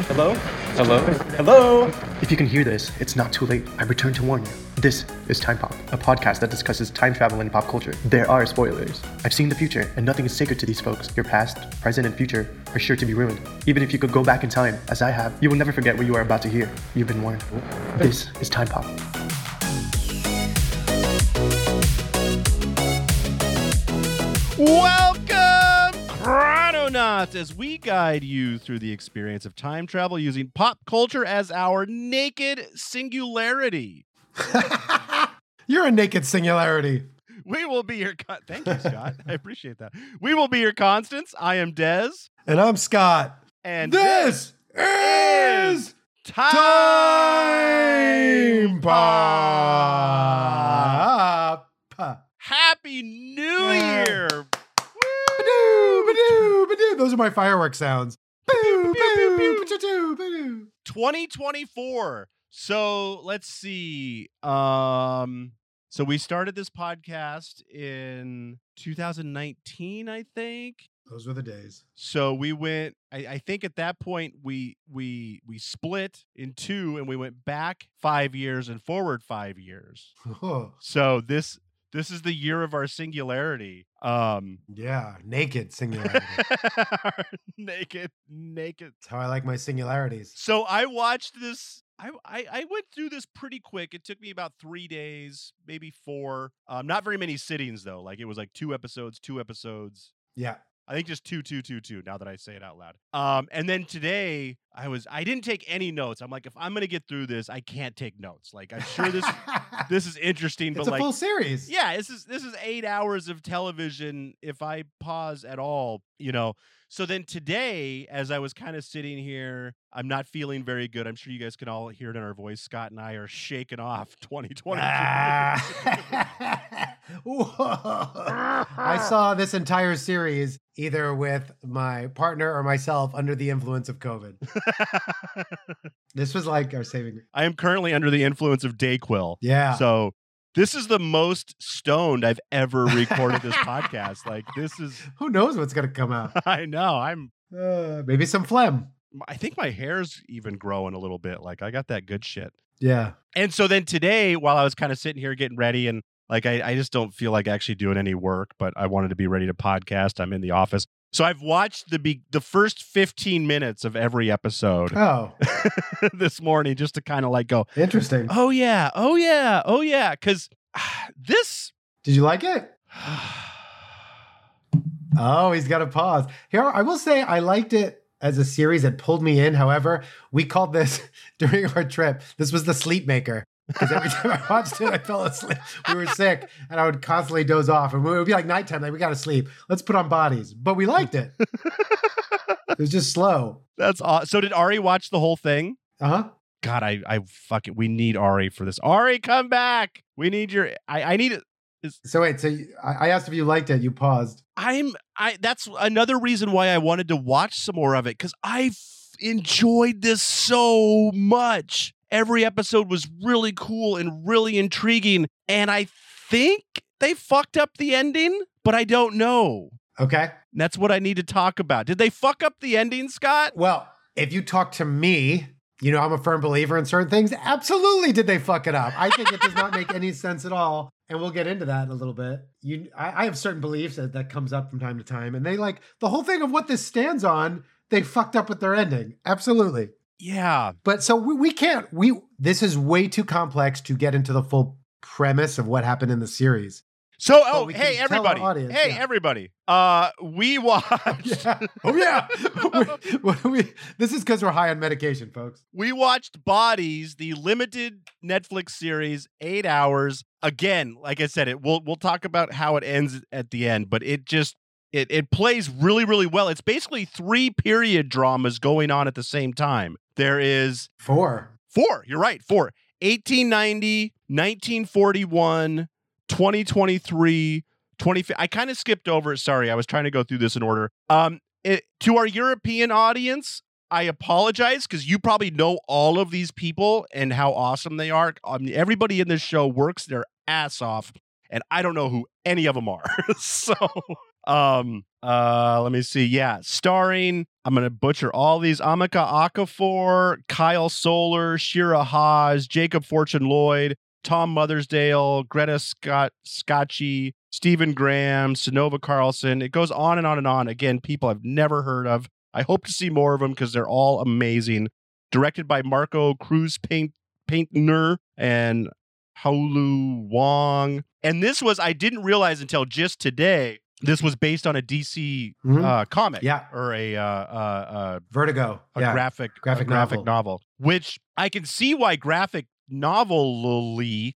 Hello? Hello? Hello? If you can hear this, it's not too late. I return to warn you. This is Time Pop, a podcast that discusses time travel and pop culture. There are spoilers. I've seen the future, and nothing is sacred to these folks. Your past, present, and future are sure to be ruined. Even if you could go back in time, as I have, you will never forget what you are about to hear. You've been warned. This is Time Pop. Welcome, Chrononauts, as we guide you through the experience of time travel using pop culture as our naked singularity. You're a naked singularity. We will be your... Thank you, Scott. I appreciate that. We will be your constants. I am Dez. And I'm Scott. And this is Time Pop. Happy New Year! Ba-doo, ba-doo, ba-doo. Those are my firework sounds. Boo, boo, ba-doo, ba-doo. 2024. So let's see. So we started this podcast in 2019, I think. Those were the days. So we went. I think at that point we split in two, and we went back 5 years and forward 5 years. Oh, So this is the year of our singularity. yeah, naked singularity. naked. That's how I like my singularities. So I watched this. I went through this pretty quick. It took me about 3 days, maybe 4. Not very many sittings though. Like it was like 2 episodes. Yeah. I think just two. Now that I say it out loud. And then today I didn't take any notes. I'm like, if I'm gonna get through this, I can't take notes. Like I'm sure this is interesting, It's but a full series. yeah, this is 8 hours of television. If I pause at all, So then today, as I was kind of sitting here, I'm not feeling very good. I'm sure you guys can all hear it in our voice. Scott and I are shaking off 2020. I saw this entire series either with my partner or myself under the influence of COVID. This was like our saving. I am currently under the influence of Dayquil. Yeah. So this is the most stoned I've ever recorded this podcast. Like this is, Who knows what's going to come out? I know. Maybe some phlegm. I think my hair's even growing a little bit. Like I got that good shit. Yeah. And so then today, while I was kind of sitting here getting ready, and like I just don't feel like actually doing any work, but I wanted to be ready to podcast. I'm in the office. So I've watched the first 15 minutes of every episode Oh, this morning just to kind of like go, interesting. oh yeah. Because this... Did you like it? Oh, he's got a pause. Here, I will say I liked it as a series that pulled me in. However, we called this during our trip, this was the sleep maker. Because every time I watched it, I fell asleep. We were sick, and I would constantly doze off. And it would be like nighttime, like, we got to sleep. Let's put on bodies. But we liked it. It was just slow. That's awesome. So did Ari watch the whole thing? Uh-huh. God, I fucking... We need Ari for this. Ari, come back! We need your... I need it. So wait, I asked if you liked it. You paused. That's another reason why I wanted to watch some more of it, because I enjoyed this so much. Every episode was really cool and really intriguing, and I think they fucked up the ending, but I don't know. Okay. And that's what I need to talk about. Did they fuck up the ending, Scott? Well, if you talk to me, I'm a firm believer in certain things. Absolutely did they fuck it up. I think it does not make any sense at all. And we'll get into that in a little bit. I have certain beliefs that comes up from time to time. And they like the whole thing of what this stands on, they fucked up with their ending. Absolutely. Yeah. But so we can't, this is way too complex to get into the full premise of what happened in the series. So, we hey, can tell our everybody. audience, Hey, yeah. everybody. We watched... Yeah. Oh, yeah. This is because we're high on medication, folks. We watched Bodies, the limited Netflix series, 8 hours. Again, like I said, we'll talk about how it ends at the end, but it just it plays really, really well. It's basically 3 period dramas going on at the same time. There is 4. You're right, 4. 1890, 1941, 2023, 20. I kind of skipped over it. Sorry, I was trying to go through this in order. To our European audience, I apologize because you probably know all of these people and how awesome they are. Everybody in this show works their ass off, and I don't know who any of them are. So, Let me see. Yeah, starring, I'm going to butcher all these, Amika Okafor, Kyle Soler, Shira Haas, Jacob Fortune Lloyd, Tom Mothersdale, Greta Scacchi, Stephen Graham, Sonova Carlson. It goes on and on and on. Again, people I've never heard of. I hope to see more of them because they're all amazing. Directed by Marco Cruz Paintner and Haolu Wong. And this was, I didn't realize until just today, this was based on a DC comic. Yeah. Or a Vertigo. graphic novel. Which I can see why graphic novelly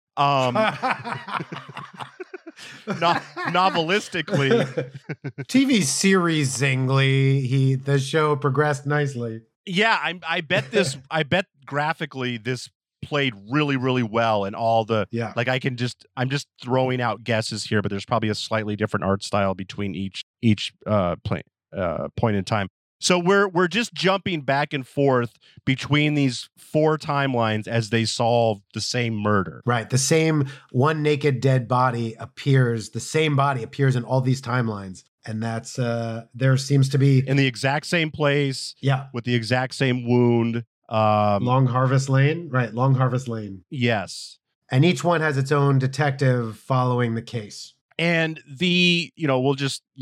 novelistically TV series zingly, the show progressed nicely. Yeah, I bet graphically this played really, really well, and all the like I'm just throwing out guesses here, but there's probably a slightly different art style between each point in time. So we're just jumping back and forth between these 4 timelines as they solve the same murder. Right. The same one naked dead body appears, the same body appears in all these timelines. And that's, there seems to be... in the exact same place. Yeah. With the exact same wound. Long Harvest Lane. Right. Long Harvest Lane. Yes. And each one has its own detective following the case. And we'll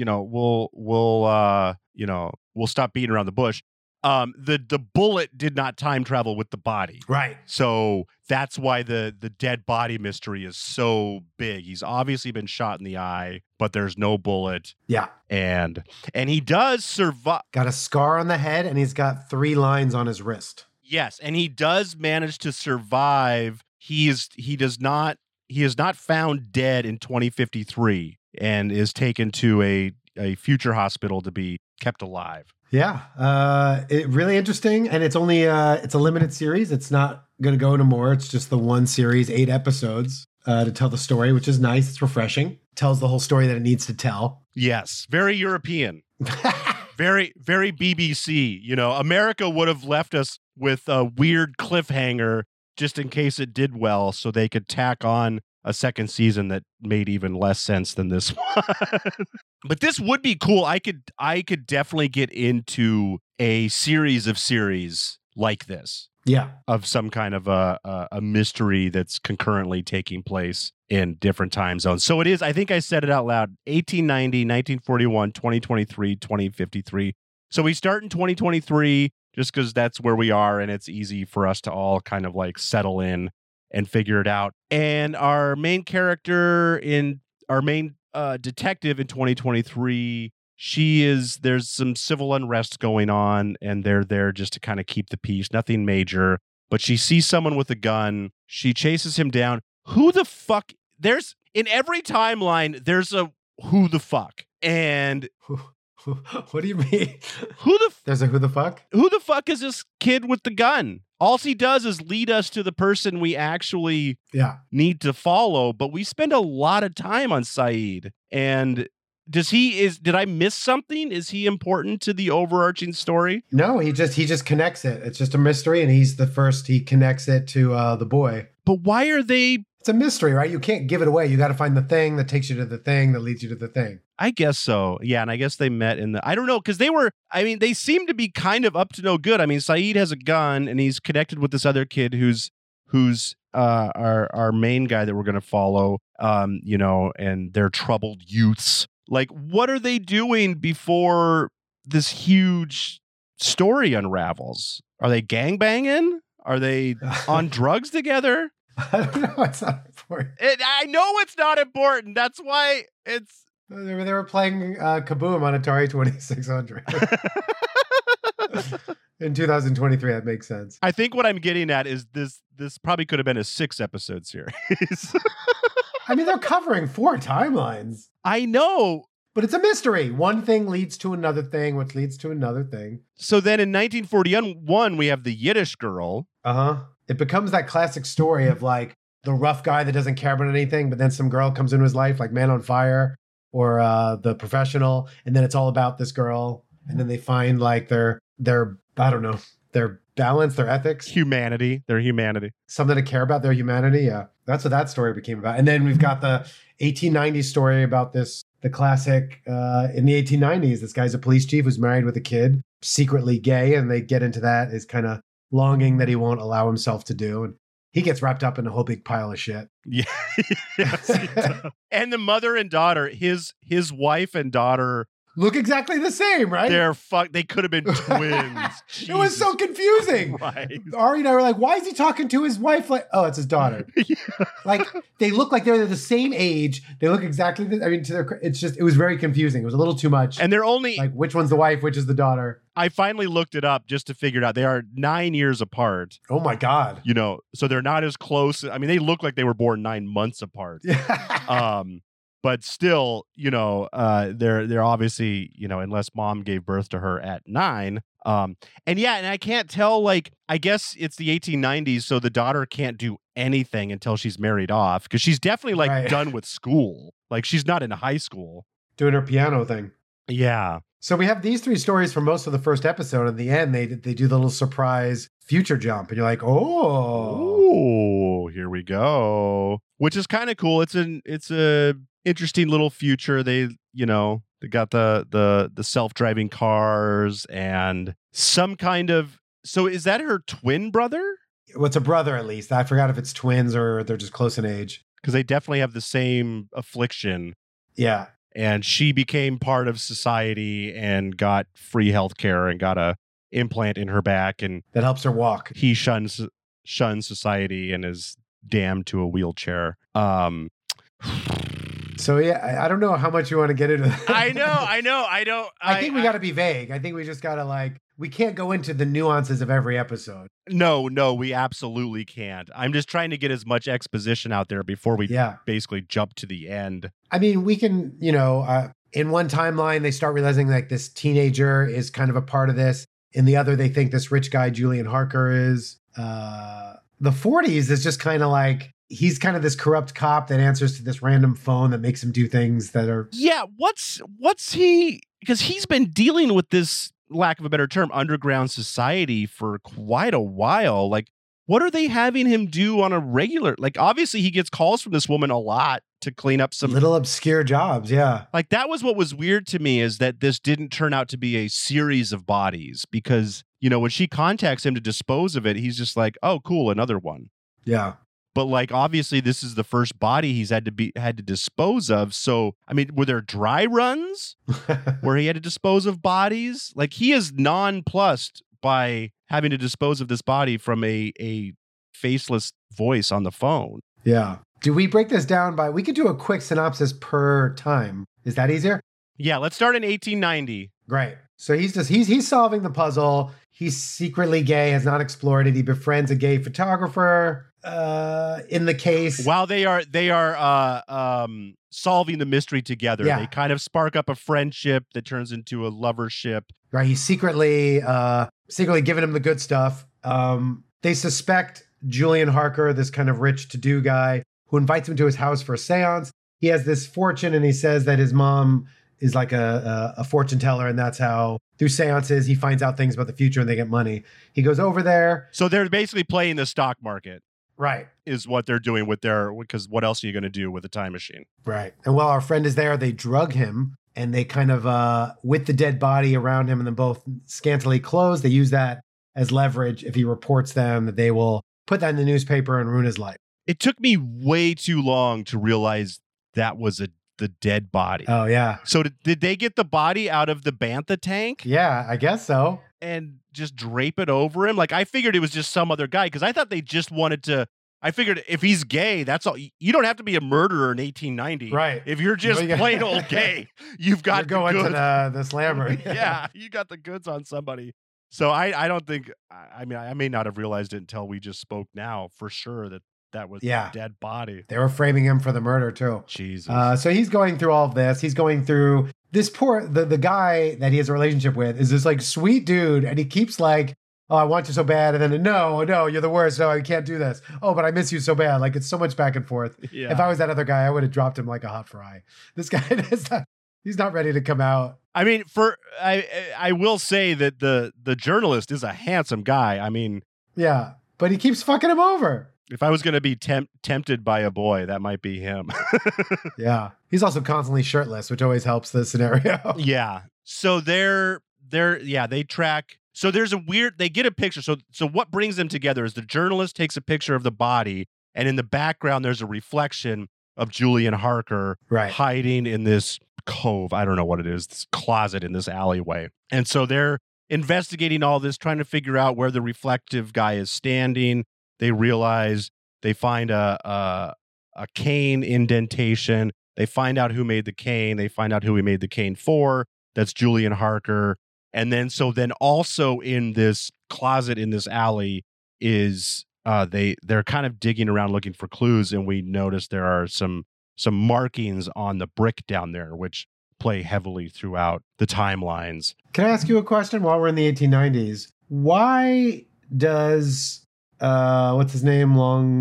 stop beating around the bush. The bullet did not time travel with the body. Right. So that's why the dead body mystery is so big. He's obviously been shot in the eye, but there's no bullet. Yeah. And he does survive. Got a scar on the head, and he's got 3 lines on his wrist. Yes, and he does manage to survive. He is not found dead in 2053 and is taken to a future hospital to be kept alive. Yeah, really interesting, and it's only it's a limited series. It's not going to go into more. It's just the one series, 8 episodes to tell the story, which is nice. It's refreshing. Tells the whole story that it needs to tell. Yes, very European, very very BBC. America would have left us with a weird cliffhanger just in case it did well, so they could tack on a second season that made even less sense than this one. But this would be cool. I could definitely get into a series of series like this. Yeah. Of some kind of a mystery that's concurrently taking place in different time zones. So it is, I think I said it out loud, 1890, 1941, 2023, 2053. So we start in 2023 just because that's where we are and it's easy for us to all kind of like settle in and figure it out. And our main character detective in 2023, there's some civil unrest going on and they're there just to kind of keep the peace. Nothing major, but she sees someone with a gun. She chases him down. Who the fuck? In every timeline, there's a who the fuck. And what do you mean? There's a who the fuck? Who the fuck is this kid with the gun? All he does is lead us to the person we actually need to follow, but we spend a lot of time on Saeed. And did I miss something? Is he important to the overarching story? No, he just connects it. It's just a mystery, and he's the first. He connects it to the boy. But why are they? It's a mystery, right? You can't give it away. You got to find the thing that takes you to the thing that leads you to the thing. I guess so. Yeah, and I guess they met I don't know, because they seem to be kind of up to no good. I mean, Saeed has a gun, and he's connected with this other kid who's our main guy that we're going to follow, and they're troubled youths. Like, what are they doing before this huge story unravels? Are they gangbanging? Are they on drugs together? I don't know. It's not important. I know it's not important. That's why it's... They were playing Kaboom on Atari 2600. In 2023, that makes sense. I think what I'm getting at is this probably could have been a 6-episode series. I mean, they're covering 4 timelines. I know. But it's a mystery. One thing leads to another thing, which leads to another thing. So then in 1941, we have the Yiddish girl. Uh-huh. It becomes that classic story of like the rough guy that doesn't care about anything, but then some girl comes into his life, like Man on Fire or The Professional. And then it's all about this girl. And then they find like their I don't know, their balance, their ethics. Their humanity. Something to care about, their humanity. Yeah. That's what that story became about. And then we've got the 1890s story about this the classic in the 1890s. This guy's a police chief who's married with a kid, secretly gay, and they get into that his kind of longing that he won't allow himself to do. And he gets wrapped up in a whole big pile of shit. Yeah. Yes, he does. And the mother and daughter, his wife and daughter, look exactly the same, right? they could have been twins. It was so confusing. Right. Ari and I were like, why is he talking to his wife? Like, oh, it's his daughter. Yeah. Like, they look like they're the same age. They look exactly it was very confusing. It was a little too much. And they're only like, which one's the wife, which is the daughter? I finally looked it up just to figure it out. They are 9 years apart. Oh my God. You know, so they're not as close. I mean, they look like they were born 9 months apart. But still, you know, they're obviously, you know, unless mom gave birth to her at 9. And I can't tell, like, I guess it's the 1890s, so the daughter can't do anything until she's married off, because she's definitely like done with school. Like, she's not in high school. Doing her piano thing. Yeah. So we have these 3 stories for most of the first episode. In the end, they do the little surprise future jump, and you're like, oh, here we go. Which is kind of cool. It's a interesting little future. They got the self-driving cars and some kind of. So is that her twin brother? Well, it's a brother, at least. I forgot if it's twins or they're just close in age. Because they definitely have the same affliction. Yeah. And she became part of society and got free healthcare and got a implant in her back, and that helps her walk. He shuns society and is damned to a wheelchair. So yeah, I don't know how much you want to get into that. I know. I think we got to be vague. I think we just got to we can't go into the nuances of every episode. No, we absolutely can't. I'm just trying to get as much exposition out there before we basically jump to the end. I mean, we can, in one timeline, they start realizing like this teenager is kind of a part of this. In the other, they think this rich guy, Julian Harker, is. The 40s is just kind of like, he's kind of this corrupt cop that answers to this random phone that makes him do things that are. Yeah. What's he? Because he's been dealing with this, lack of a better term, underground society for quite a while. Like, what are they having him do on a regular? Like, obviously he gets calls from this woman a lot to clean up some little obscure jobs. Yeah. Like, that was what was weird to me, is that this didn't turn out to be a series of bodies, because, when she contacts him to dispose of it, he's just like, oh, cool, another one. Yeah. But like, obviously this is the first body he's had to dispose of. So, I mean, were there dry runs where he had to dispose of bodies? Like, he is nonplussed by having to dispose of this body from a faceless voice on the phone. Yeah. Do we break this down by, we could do a quick synopsis per time. Is that easier? Yeah. Let's start in 1890. Great. So he's solving the puzzle. He's secretly gay, has not explored it. He befriends a gay photographer. In the case, while they are solving the mystery together, they kind of spark up a friendship that turns into a lovership. Right, he's secretly giving him the good stuff. They suspect Julian Harker, this kind of rich to-do guy, who invites him to his house for a seance. He has this fortune, and he says that his mom is like a fortune teller, and that's how, through seances, he finds out things about the future and they get money. He goes over there. So they're basically playing the stock market. Right. Is what they're doing because what else are you going to do with a time machine? Right. And while our friend is there, they drug him, and they kind of, with the dead body around him and them both scantily clothed, they use that as leverage. If he reports them, that they will put that in the newspaper and ruin his life. It took me way too long to realize that was the dead body. Oh, yeah. So did they get the body out of the bantha tank? Yeah, I guess so. And just drape it over him? Like, I figured it was just some other guy, because I thought they just wanted to. I figured if he's gay, that's all. You don't have to be a murderer in 1890. Right. If you're just plain old gay, you've got you're going to the slammer. Yeah, you got the goods on somebody. So I don't think, I mean, I may not have realized it until we just spoke now for sure that was a dead body. They were framing him for the murder too. Jesus. So he's going through all of this. He's going through this the guy that he has a relationship with is this like sweet dude. And he keeps like, oh, I want you so bad. And then, no, you're the worst. No, I can't do this. Oh, but I miss you so bad. Like, it's so much back and forth. Yeah. If I was that other guy, I would have dropped him like a hot fry. This guy, he's not ready to come out. I mean, I will say that the journalist is a handsome guy. I mean, yeah, but he keeps fucking him over. If I was going to be tempted by a boy, that might be him. Yeah. He's also constantly shirtless, which always helps the scenario. Yeah. So they track. So there's they get a picture. So what brings them together is the journalist takes a picture of the body, and in the background, there's a reflection of Julian Harker hiding in this cove. I don't know what it is, this closet in this alleyway. And so they're investigating all this, trying to figure out where the reflective guy is standing. They realize they find a cane indentation. They find out who made the cane. They find out who he made the cane for. That's Julian Harker. And then also in this closet in this alley is they're kind of digging around looking for clues, and we notice there are some markings on the brick down there, which play heavily throughout the timelines. Can I ask you a question while we're in the 1890s? Why does what's his name?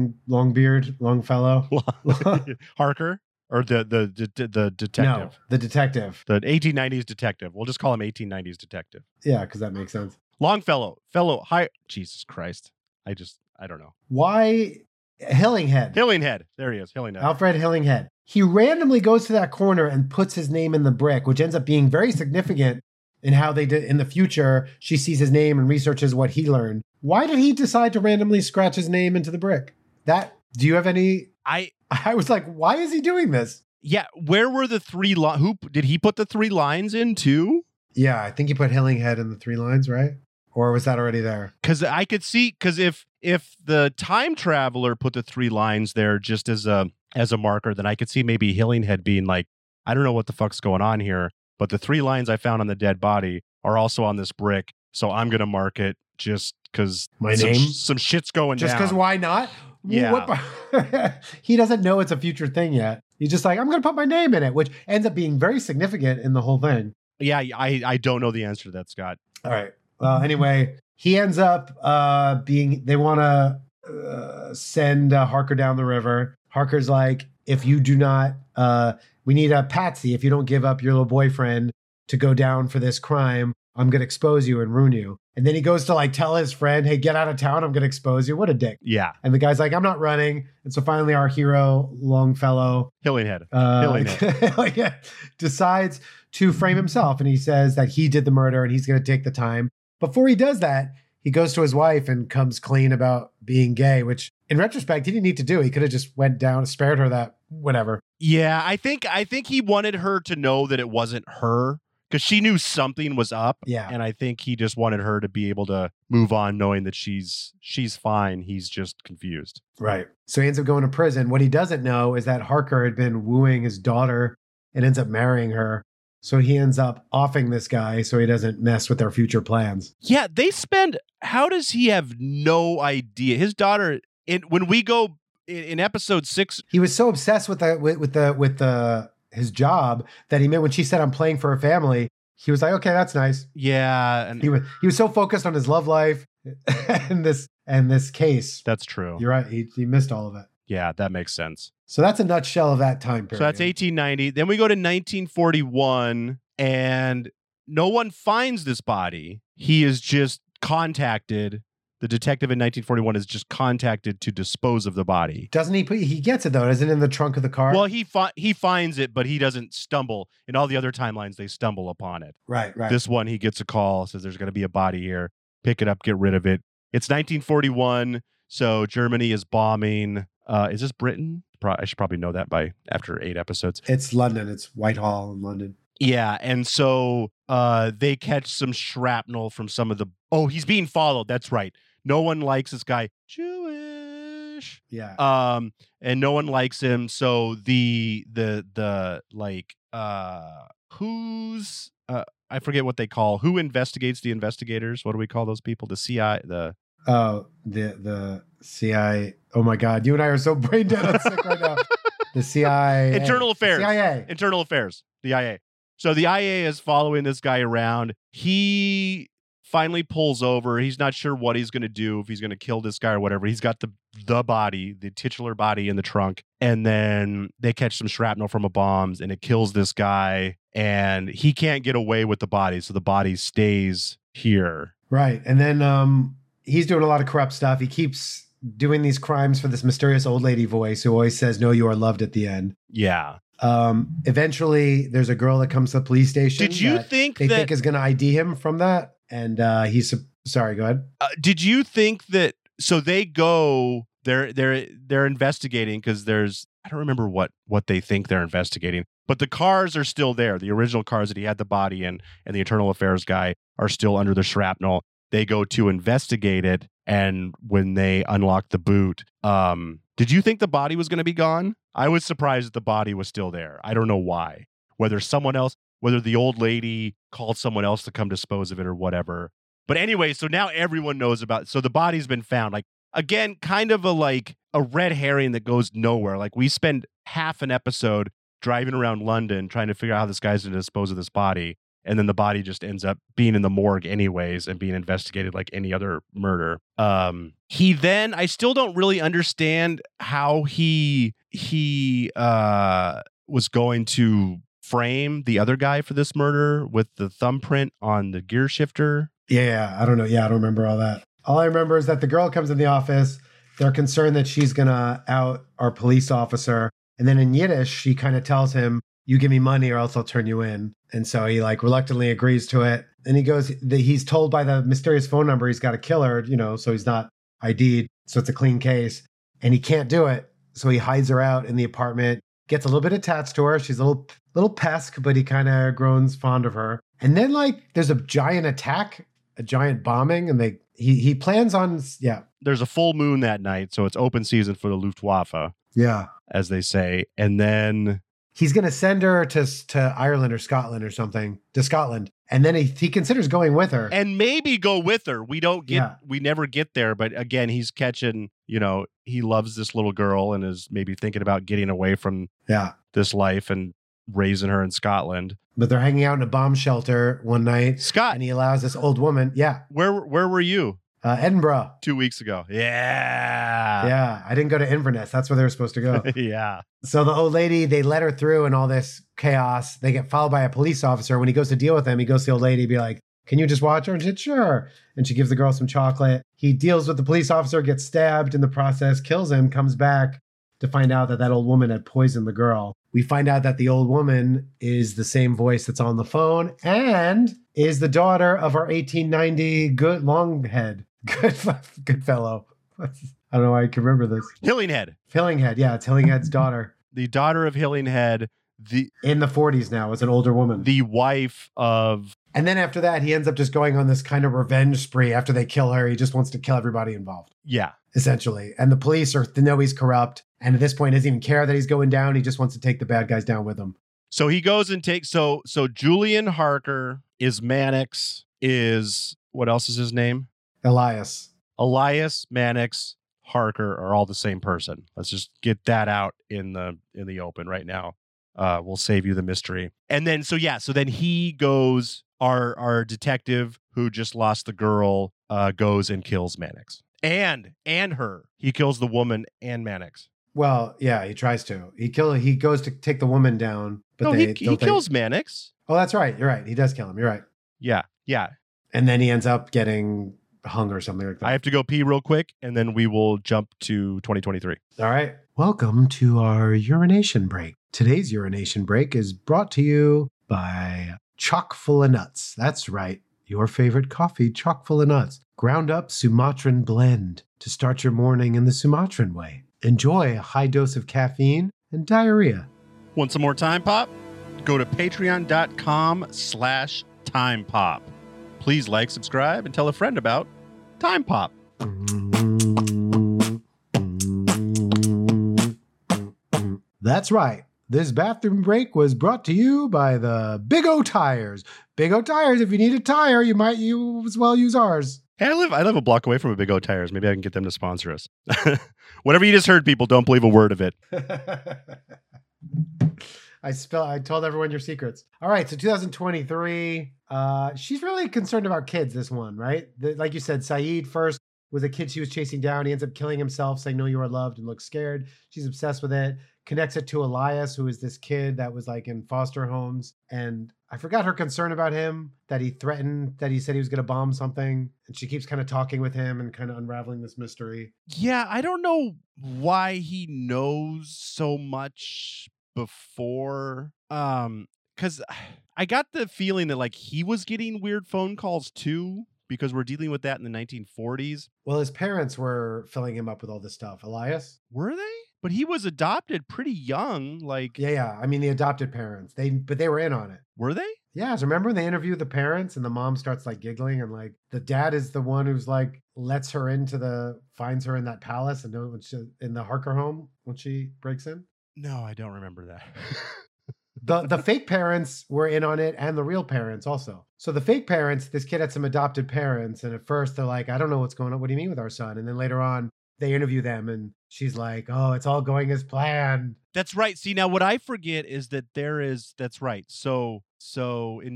Longfellow? Harker? Or the detective? No, the detective. The 1890s detective. We'll just call him 1890s detective. Yeah, because that makes sense. Longfellow. Hi. Jesus Christ. I don't know. Why Hillinghead? Hillinghead. There he is. Hillinghead. Alfred Hillinghead. He randomly goes to that corner and puts his name in the brick, which ends up being very significant in how they did in the future. She sees his name and researches what he learned. Why did he decide to randomly scratch his name into the brick? Do you have any? I was like, why is he doing this? Yeah, where were the three who did he put the 3 lines in too? Yeah, I think he put Hillinghead in the 3 lines, right? Or was that already there? Because I could see, if the time traveler put the 3 lines there just as a marker, then I could see maybe Hillinghead being like, I don't know what the fuck's going on here, but the 3 lines I found on the dead body are also on this brick, so I'm gonna mark it just because some shit's going down. Just because why not? Yeah. He doesn't know it's a future thing yet. He's just like, I'm going to put my name in it, which ends up being very significant in the whole thing. Yeah, I don't know the answer to that, Scott. All right. Well, anyway, he ends up they want to send Harker down the river. Harker's like, if you do not, we need a patsy. If you don't give up your little boyfriend to go down for this crime, I'm going to expose you and ruin you. And then he goes to tell his friend, hey, get out of town. I'm going to expose you. What a dick. Yeah. And the guy's like, I'm not running. And so finally our hero, Longfellow, Hillinghead, decides to frame himself. And he says that he did the murder and he's going to take the time. Before he does that, he goes to his wife and comes clean about being gay, which in retrospect, he didn't need to do. He could have just went down, spared her that, whatever. Yeah, I think he wanted her to know that it wasn't her, because she knew something was up. Yeah. And I think he just wanted her to be able to move on knowing that she's fine. He's just confused. Right. So he ends up going to prison. What he doesn't know is that Harker had been wooing his daughter and ends up marrying her. So he ends up offing this guy so he doesn't mess with their future plans. Yeah, how does he have no idea? His daughter, when we go in episode 6. He was so obsessed with his job that he meant when she said, I'm playing for a family, he was like, okay, that's nice. Yeah. And he was so focused on his love life and this case. That's true. You're right. He missed all of it. Yeah, that makes sense. So that's a nutshell of that time period. So that's 1890. Then we go to 1941 and no one finds this body. He is just contacted. The detective in 1941 is just contacted to dispose of the body. Doesn't he gets it though, isn't it in the trunk of the car? Well, he finds it, but he doesn't stumble. In all the other timelines, they stumble upon it. Right. This one, he gets a call, says there's going to be a body here. Pick it up, get rid of it. It's 1941, so Germany is bombing. Is this Britain? I should probably know that by after 8 episodes. It's London. It's Whitehall in London. Yeah, and so they catch some shrapnel from some of the... Oh, he's being followed. That's right. No one likes this guy. Jewish. Yeah. And no one likes him. So I forget what they call. Who investigates the investigators? What do we call those people? The CIA. The CIA. Oh my God, you and I are so brain dead and sick right now. The CIA. Internal Affairs. CIA. Internal Affairs. The IA. So the IA is following this guy around. He finally pulls over. He's not sure what he's going to do, if he's going to kill this guy or whatever. He's got the body, the titular body in the trunk. And then they catch some shrapnel from a bomb and it kills this guy. And he can't get away with the body. So the body stays here. Right. And then he's doing a lot of corrupt stuff. He keeps doing these crimes for this mysterious old lady voice who always says, "No, you are loved" at the end. Yeah. Eventually, there's a girl that comes to the police station. Did you think they think is going to ID him from that? And he's sorry. Go ahead. Did you think that? So they go. They're investigating because I don't remember what they think they're investigating, but the cars are still there. The original cars that he had the body in, and the internal affairs guy are still under the shrapnel. They go to investigate it, and when they unlock the boot, did you think the body was going to be gone? I was surprised that the body was still there. I don't know why. Whether the old lady called someone else to come dispose of it or whatever. But anyway, so now everyone knows about it. So the body's been found. Like, again, kind of a red herring that goes nowhere. Like, we spend half an episode driving around London trying to figure out how this guy's going to dispose of this body. And then the body just ends up being in the morgue anyways and being investigated like any other murder. I still don't really understand how he was going to frame the other guy for this murder with the thumbprint on the gear shifter. Yeah, I don't know. Yeah, I don't remember all that. All I remember is that the girl comes in the office. They're concerned that she's going to out our police officer. And then in Yiddish, she kind of tells him, "You give me money or else I'll turn you in." And so he like reluctantly agrees to it. And he goes, he's told by the mysterious phone number he's got to kill her, so he's not ID'd. So it's a clean case. And he can't do it. So he hides her out in the apartment, gets a little bit attached to her. She's a little pesk, but he kind of grows fond of her. And then like there's a giant attack, a giant bombing, and he plans on, yeah. There's a full moon that night, so it's open season for the Luftwaffe. Yeah. As they say. And then he's going to send her to Ireland or Scotland or something, to Scotland. And then he considers going with her. And maybe go with her. We never get there. But again, he's catching, he loves this little girl and is maybe thinking about getting away from this life and raising her in Scotland. But they're hanging out in a bomb shelter one night. Scott. And he allows this old woman. Yeah. Where were you? Edinburgh. 2 weeks ago. Yeah. Yeah. I didn't go to Inverness. That's where they were supposed to go. Yeah. So the old lady, they let her through in all this chaos. They get followed by a police officer. When he goes to deal with them, he goes to the old lady, be like, "Can you just watch her?" And she said, "Sure." And she gives the girl some chocolate. He deals with the police officer, gets stabbed in the process, kills him, comes back to find out that old woman had poisoned the girl. We find out that the old woman is the same voice that's on the phone and is the daughter of our 1890 good Longhead. Good fellow. I don't know why I can remember this. Hillinghead. Hillinghead, yeah. It's Hillinghead's daughter. The daughter of Hillinghead. In the 40s now, as an older woman. The wife of... And then after that, he ends up just going on this kind of revenge spree. After they kill her, he just wants to kill everybody involved. Yeah. Essentially. And the police know he's corrupt. And at this point, doesn't even care that he's going down. He just wants to take the bad guys down with him. So he goes and takes... So Julian Harker is Mannix, is... What else is his name? Elias, Mannix, Harker are all the same person. Let's just get that out in the open right now. We'll save you the mystery. And then, so then he goes, our detective who just lost the girl, goes and kills Mannix. And her. He kills the woman and Mannix. Well, yeah, he tries to. He goes to take the woman down, but he kills Mannix. Oh, that's right. You're right. He does kill him. You're right. Yeah. And then he ends up getting hung or something like that. I have to go pee real quick, and then we will jump to 2023. All right. Welcome to our urination break. Today's urination break is brought to you by Chock full of Nuts. That's right. Your favorite coffee, chock full of nuts. Ground up Sumatran blend to start your morning in the Sumatran way. Enjoy a high dose of caffeine and diarrhea. Want some more Time Pop? Go to patreon.com/timepop. Please like, subscribe, and tell a friend about Time Pop. That's right. This bathroom break was brought to you by the Big O Tires. Big O Tires, if you need a tire, you might as well use ours. Hey, I live a block away from a Big O Tires. Maybe I can get them to sponsor us. Whatever you just heard, people, don't believe a word of it. I told everyone your secrets. All right, so 2023. She's really concerned about kids, this one, right? Like you said, Saeed first was a kid she was chasing down. He ends up killing himself, saying, "No, you are loved," and looks scared. She's obsessed with it. connects it to Elias, who is this kid that was like in foster homes. And I forgot her concern about him, that he threatened, that he said he was going to bomb something. And she keeps kind of talking with him and kind of unraveling this mystery. Yeah, I don't know why he knows so much before. Because I got the feeling that like he was getting weird phone calls too, because we're dealing with that in the 1940s. Well, his parents were filling him up with all this stuff. Elias? Were they? But he was adopted pretty young. Like, Yeah. I mean, the adopted parents. But they were in on it. were they? Yeah, so remember they interview the parents and the mom starts like giggling and like the dad is the one who's like lets her finds her in that palace and in the Harker home when she breaks in. No, I don't remember that. The fake parents were in on it and the real parents also. So the fake parents, this kid had some adopted parents and at first they're like, I don't know what's going on. What do you mean with our son? And then later on they interview them and she's like, oh, it's all going as planned. That's right. See, now what I forget is that that's right. So in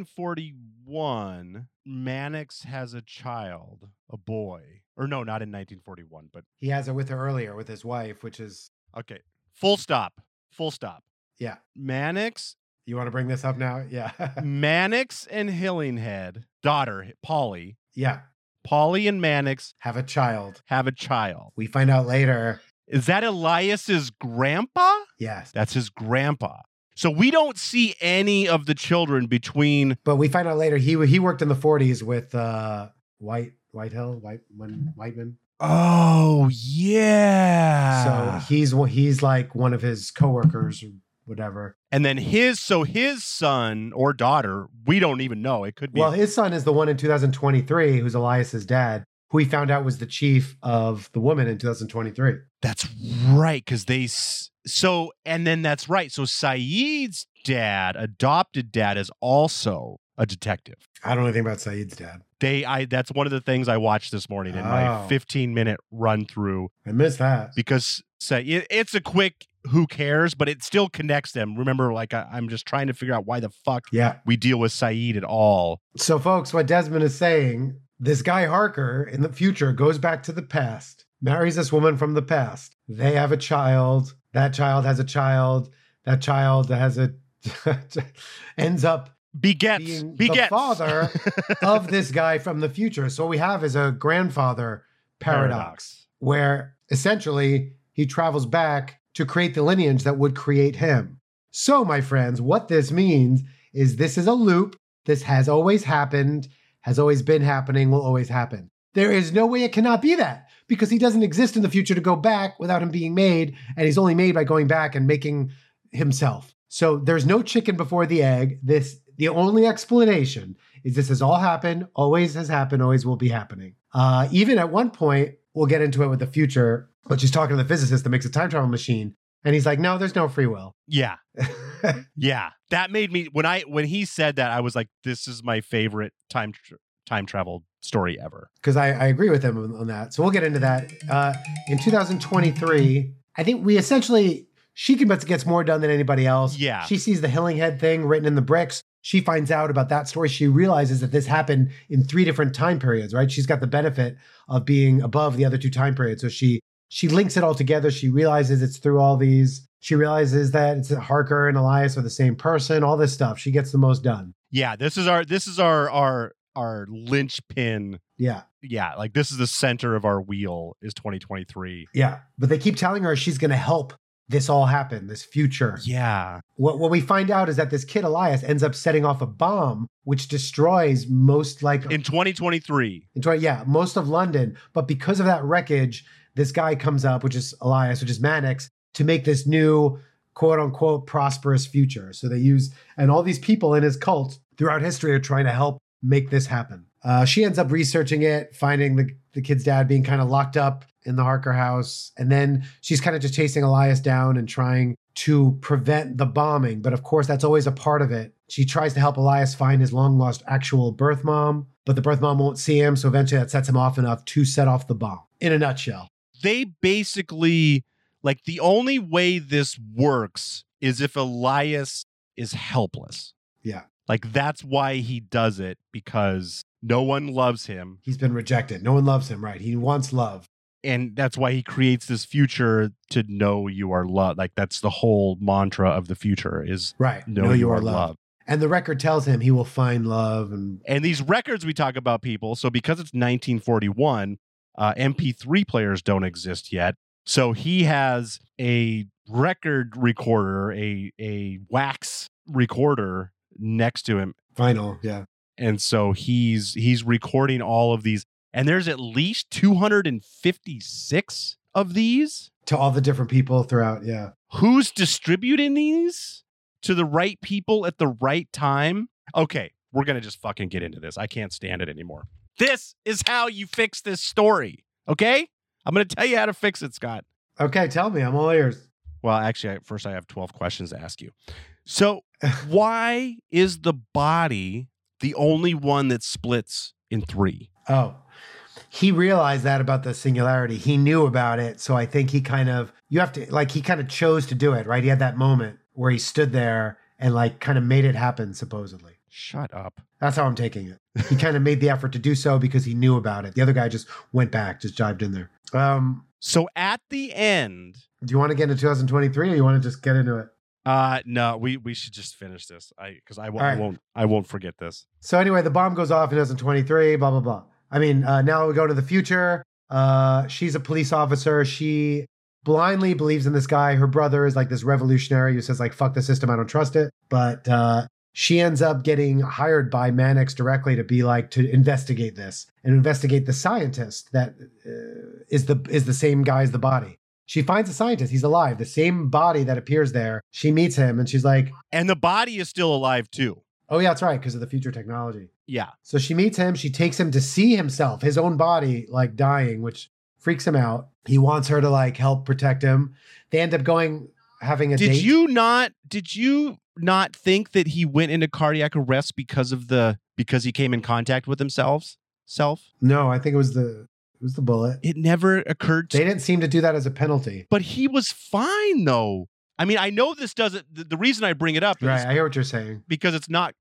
1941, Mannix has a child, a boy. Or no, not in 1941, but He has it with her earlier with his wife, which is, okay. Full stop. yeah. Mannix, You want to bring this up now? Yeah. Mannix and Hillinghead, daughter, Polly. Yeah. Polly and Mannix Have a child. have a child. We find out later. Is that Elias's grandpa? Yes. That's his grandpa. So we don't see any of the children between. But we find out later he worked in the 40s with Whiteman. Oh yeah. So he's like one of his coworkers or whatever. And then his son or daughter, we don't even know. It could be. Well, his son is the one in 2023 who's Elias's dad, who he found out was the chief of the woman in 2023. That's right, because that's right. So Saeed's adopted dad, is also a detective. I don't know anything about Saeed's dad. That's one of the things I watched this morning in my 15-minute run through. I missed that. Because it's a quick who cares, but it still connects them. Remember, like I'm just trying to figure out why the fuck we deal with Saeed at all. So, folks, what Desmond is saying, this guy Harker in the future goes back to the past, marries this woman from the past. They have a child. That child has a child. That child ends up begets the father of this guy from the future. So what we have is a grandfather paradox where essentially he travels back to create the lineage that would create him. So, my friends, what this means is this is a loop. This has always happened, has always been happening, will always happen. There is no way it cannot be that because he doesn't exist in the future to go back without him being made, and he's only made by going back and making himself. So there's no chicken before the egg. The only explanation is this has all happened, always has happened, always will be happening. Even at one point, we'll get into it with the future, but she's talking to the physicist that makes a time travel machine. And he's like, no, there's no free will. Yeah. Yeah. That made me, when he said that, I was like, this is my favorite time travel story ever. Because I agree with him on that. So we'll get into that. In 2023, I think she gets more done than anybody else. Yeah. She sees the Hillinghead thing written in the bricks. She finds out about that story. She realizes that this happened in 3 different time periods, right? She's got the benefit of being above the other 2 time periods. So she links it all together. She realizes it's through all these. She realizes that it's Harker and Elias are the same person, all this stuff. She gets the most done. Yeah. This is our linchpin. Yeah. Yeah. Like this is the center of our wheel is 2023. Yeah. But they keep telling her she's going to help this all happen, this future. Yeah. What we find out is that this kid Elias ends up setting off a bomb which destroys most in 2023. Most of London. But because of that wreckage, this guy comes up, which is Elias, which is Mannix, to make this new quote unquote prosperous future. So they use, and all these people in his cult throughout history are trying to help make this happen. She ends up researching it, finding the kid's dad being kind of locked up in the Harker house. And then she's kind of just chasing Elias down and trying to prevent the bombing. But of course, that's always a part of it. She tries to help Elias find his long lost actual birth mom, but the birth mom won't see him. So eventually that sets him off enough to set off the bomb. In a nutshell. They basically, like, the only way this works is if Elias is helpless. Yeah. Like, that's why he does it, because no one loves him. He's been rejected. No one loves him, right? He wants love. And that's why he creates this future to know you are loved. Like that's the whole mantra of the future is Right. know you are loved. And the record tells him he will find love. And these records we talk about, people, so because it's 1941, MP3 players don't exist yet. So he has a record recorder, a wax recorder next to him. Vinyl, yeah. And so he's recording all of these. And there's at least 256 of these. To all the different people throughout, yeah. Who's distributing these to the right people at the right time? Okay, we're going to just fucking get into this. I can't stand it anymore. This is how you fix this story, okay? I'm going to tell you how to fix it, Scott. Okay, tell me. I'm all ears. Well, actually, first I have 12 questions to ask you. So why is the body the only one that splits in three? Oh, he realized that about the singularity. He knew about it. So I think he kind of, he kind of chose to do it, right? He had that moment where he stood there and like kind of made it happen, supposedly. Shut up. That's how I'm taking it. He kind of made the effort to do so because he knew about it. The other guy just went back, just dived in there. So at the end, do you want to get into 2023 or you want to just get into it? No, we should just finish this. I won't forget this. So anyway, the bomb goes off in 2023, blah, blah, blah. I mean, now we go to the future. She's a police officer. She blindly believes in this guy. Her brother is like this revolutionary who says like, fuck the system. I don't trust it. But, she ends up getting hired by Mannix directly to be like, to investigate this and investigate the scientist that is the same guy as the body. She finds a scientist. He's alive. The same body that appears there. She meets him and she's like... And the body is still alive too. Oh, yeah, that's right. Because of the future technology. Yeah. So she meets him. She takes him to see himself, his own body, like dying, which freaks him out. He wants her to like help protect him. They end up having a date. Did you not think that he went into cardiac arrest because he came in contact with himself? No, I think it was the bullet. It never occurred to They didn't seem to do that as a penalty. But he was fine though. I mean, I know this doesn't the reason I bring it up is right, I hear what you're saying. Because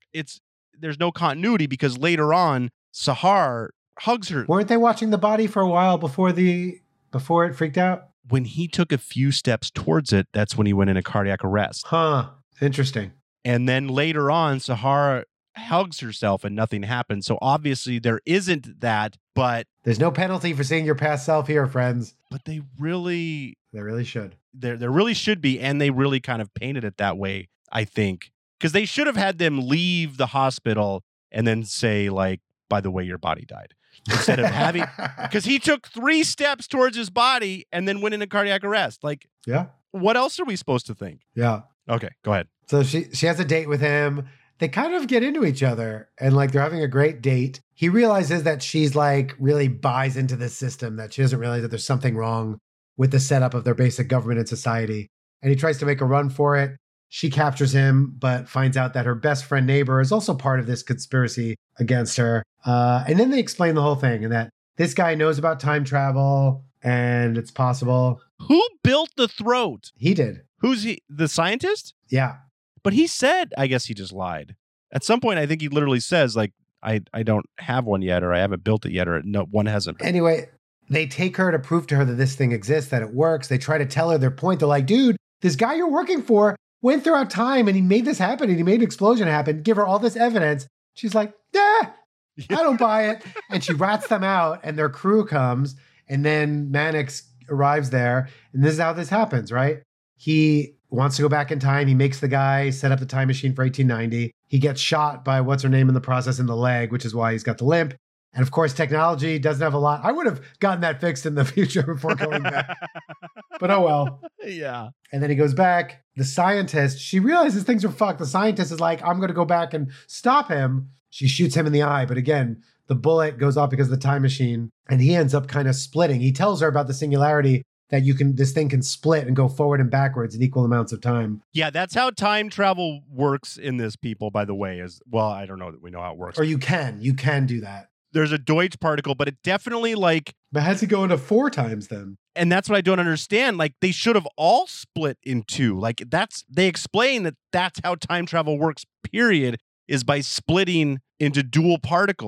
there's no continuity because later on Sahar hugs her. Weren't they watching the body for a while before it freaked out? When he took a few steps towards it, that's when he went into cardiac arrest. Huh. Interesting. And then later on, Sahara hugs herself and nothing happens. So obviously there isn't that, but... There's no penalty for seeing your past self here, friends. But they really should. There really should be, and they really kind of painted it that way, I think. Because they should have had them leave the hospital and then say, like, by the way, your body died. Instead of having... Because he took 3 steps towards his body and then went into cardiac arrest. Like, yeah. What else are we supposed to think? Yeah. Okay, go ahead. So she has a date with him. They kind of get into each other and like they're having a great date. He realizes that she's like really buys into this system, that she doesn't realize that there's something wrong with the setup of their basic government and society. And he tries to make a run for it. She captures him, but finds out that her best friend neighbor is also part of this conspiracy against her. And then they explain the whole thing and that this guy knows about time travel and it's possible. Who built the throat? He did. Who's he? The scientist? Yeah. But he said, I guess he just lied. At some point, I think he literally says, like, I don't have one yet, or I haven't built it yet, or no, one hasn't. Anyway, they take her to prove to her that this thing exists, that it works. They try to tell her their point. They're like, dude, this guy you're working for went throughout time and he made this happen and he made an explosion happen. Give her all this evidence. She's like, I don't buy it. And she rats them out and their crew comes and then Mannix arrives there. And this is how this happens, right? He wants to go back in time. He makes the guy set up the time machine for 1890. He gets shot by what's her name in the process in the leg, which is why he's got the limp. And of course, technology doesn't have a lot. I would have gotten that fixed in the future before going back. But oh well. Yeah. And then he goes back. The scientist, she realizes things are fucked. The scientist is like, I'm going to go back and stop him. She shoots him in the eye. But again, the bullet goes off because of the time machine. And he ends up kind of splitting. He tells her about the singularity, that this thing can split and go forward and backwards in equal amounts of time. Yeah, that's how time travel works in this, people, by the way. I don't know that we know how it works. Or you can do that. There's a Deutsch particle, but it definitely But how's it go into 4 times then? And that's what I don't understand. Like, they should have all split in 2. Like, they explain that that's how time travel works, period, is by splitting into dual particles.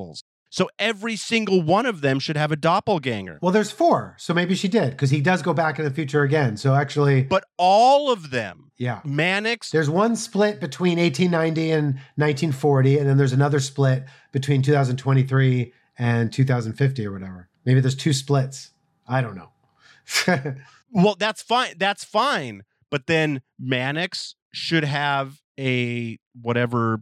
So every single one of them should have a doppelganger. Well, there's 4, so maybe she did, because he does go back in the future again. So actually, But all of them, yeah. Mannix, There's one split between 1890 and 1940, and then there's another split between 2023 and 2050 or whatever. Maybe there's 2 splits. I don't know. well, that's fine. That's fine. But then Mannix should have a whatever